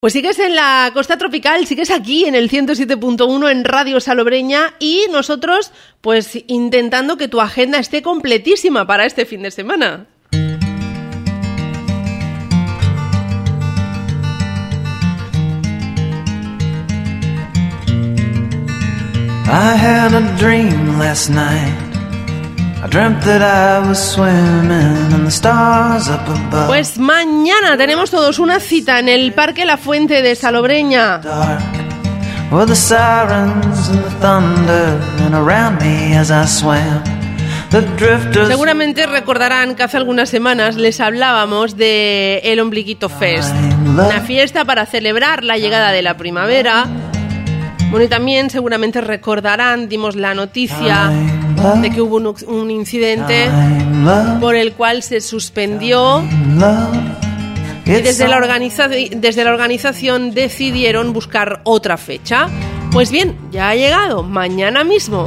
Pues sigues en la costa tropical, sigues aquí en el 107.1 en Radio Salobreña y nosotros pues intentando que tu agenda esté completísima para este fin de semana. I had a dream last night. I dreamt that I was swimming in the stars up above. Pues mañana tenemos todos una cita en el Parque La Fuente de Salobreña. Were the sirens and the thunder and around me as I swam. The drifters. Seguramente recordarán que hace algunas semanas les hablábamos de el Ombliguito Fest, una fiesta para celebrar la llegada de la primavera. Bueno, y también seguramente recordarán, dimos la noticia de que hubo un incidente por el cual se suspendió y desde la organización decidieron buscar otra fecha. Pues bien, ya ha llegado, mañana mismo.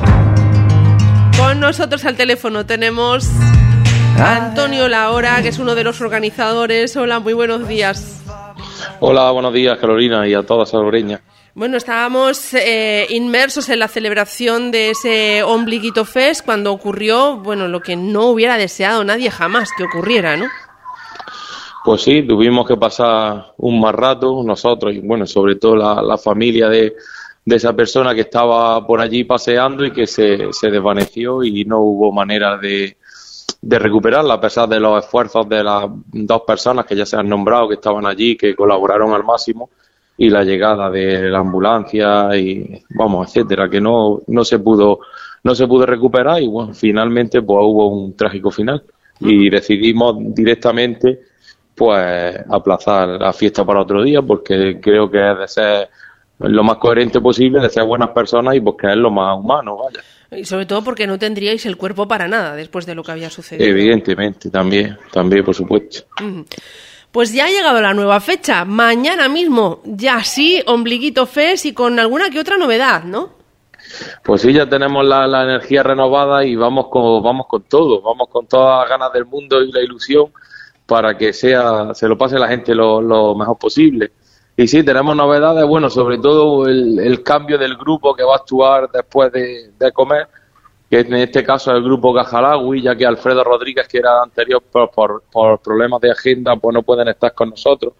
Con nosotros al teléfono tenemos a Antonio Lahora, que es uno de los organizadores. Hola, muy buenos días. Hola, buenos días, Carolina, y a toda Salobreña. Bueno, estábamos inmersos en la celebración de ese Ombliguito Fest cuando ocurrió, bueno, lo que no hubiera deseado nadie jamás que ocurriera, ¿no? Pues sí, tuvimos que pasar un mal rato nosotros y, bueno, sobre todo la familia de esa persona que estaba por allí paseando y que se desvaneció y no hubo manera de recuperarla a pesar de los esfuerzos de las dos personas que ya se han nombrado, que estaban allí, que colaboraron al máximo, y la llegada de la ambulancia y vamos, etcétera, que no se pudo recuperar y bueno, finalmente pues hubo un trágico final y decidimos directamente pues aplazar la fiesta para otro día porque creo que es de ser lo más coherente posible, de ser buenas personas y porque es lo más humano, vaya. Y sobre todo porque no tendríais el cuerpo para nada después de lo que había sucedido. Evidentemente, también por supuesto. Pues ya ha llegado la nueva fecha, mañana mismo, ya sí, Ombliguito Fest y con alguna que otra novedad, ¿no? Pues sí, ya tenemos la energía renovada y vamos con todo, vamos con todas las ganas del mundo y la ilusión para que se lo pase la gente lo mejor posible. Y sí, tenemos novedades, bueno, sobre todo el cambio del grupo que va a actuar después de comer, que en este caso es el grupo Cajalagüi, ya que Alfredo Rodríguez, que era anterior por problemas de agenda, pues no pueden estar con nosotros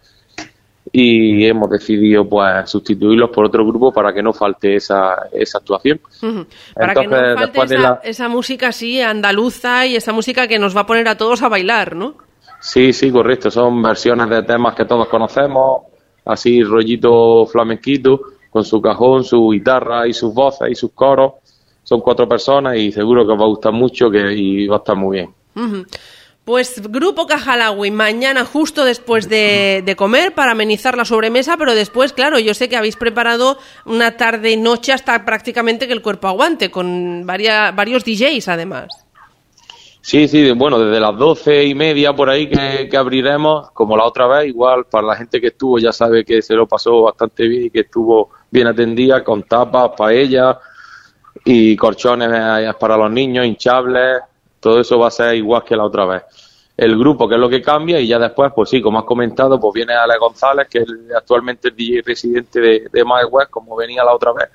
y hemos decidido pues sustituirlos por otro grupo para que no falte esa actuación. Para entonces, que no falte esa música así andaluza y esa música que nos va a poner a todos a bailar, ¿no? Sí, correcto, son versiones de temas que todos conocemos, así rollito flamenquito, con su cajón, su guitarra y sus voces y sus coros. Son 4 personas y seguro que os va a gustar mucho y va a estar muy bien. Pues Grupo Cajalagüi, mañana justo después de comer para amenizar la sobremesa, pero después, claro, yo sé que habéis preparado una tarde y noche hasta prácticamente que el cuerpo aguante, con varios DJs además. Sí, bueno, desde las 12:30 por ahí que abriremos, como la otra vez, igual para la gente que estuvo ya sabe que se lo pasó bastante bien y que estuvo bien atendida, con tapas, paellas y colchones para los niños, hinchables, todo eso va a ser igual que la otra vez. El grupo, que es lo que cambia, y ya después, pues sí, como has comentado, pues viene Alex González, que es actualmente el DJ residente de Mae West, como venía la otra vez.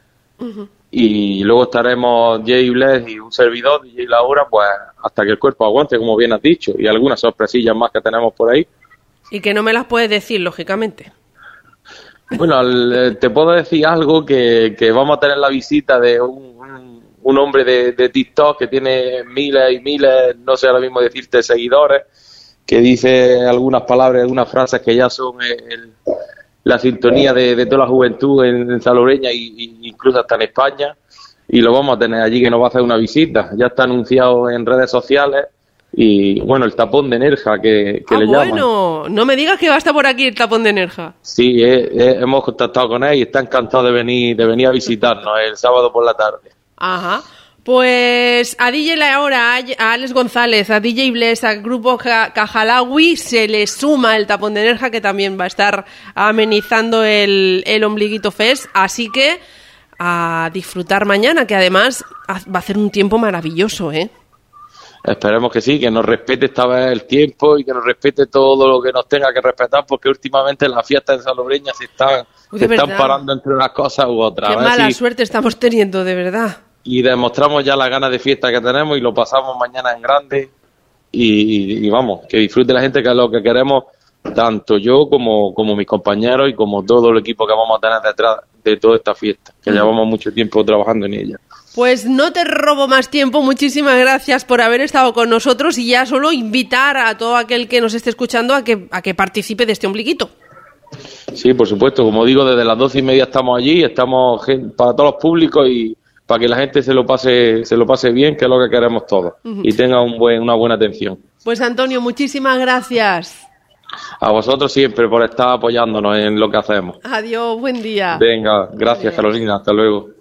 Y luego estaremos Jay Bless y un servidor, DJ Lahora, pues hasta que el cuerpo aguante, como bien has dicho, y algunas sorpresillas más que tenemos por ahí. Y que no me las puedes decir, lógicamente. Bueno, te puedo decir algo que vamos a tener la visita de un hombre de TikTok que tiene miles y miles, no sé ahora mismo decirte, seguidores, que dice algunas palabras, algunas frases que ya son la sintonía de toda la juventud en Salobreña y incluso hasta en España, y lo vamos a tener allí, que nos va a hacer una visita. Ya está anunciado en redes sociales. Y bueno, el tapón de Nerja que le llaman. Bueno, no me digas que va a estar por aquí el tapón de Nerja. Sí, hemos contactado con él y está encantado de venir a visitarnos el sábado por la tarde. Ajá. Pues a DJ Lahora, a Alex González, a DJ Bless, al grupo Cajalagüi se le suma el tapón de Nerja, que también va a estar amenizando el Ombliguito Fest, así que a disfrutar mañana, que además va a hacer un tiempo maravilloso, ¿eh? esperemos que sí, que nos respete esta vez el tiempo y que nos respete todo lo que nos tenga que respetar, porque últimamente las fiestas en Salobreña se están parando entre unas cosas u otras. Qué mala suerte estamos teniendo, de verdad. Y demostramos ya las ganas de fiesta que tenemos y lo pasamos mañana en grande y vamos, que disfrute la gente, que es lo que queremos, tanto yo como mis compañeros y como todo el equipo que vamos a tener detrás de toda esta fiesta, que llevamos mucho tiempo trabajando en ella. Pues no te robo más tiempo, muchísimas gracias por haber estado con nosotros y ya solo invitar a todo aquel que nos esté escuchando a que participe de este ombliguito. Sí, por supuesto, como digo, desde las 12:30 estamos allí, estamos para todos los públicos y para que la gente se lo pase bien, que es lo que queremos todos, y tenga una buena atención. Pues Antonio, muchísimas gracias. A vosotros siempre por estar apoyándonos en lo que hacemos. Adiós, buen día. Venga, gracias. Adiós. Carolina, hasta luego.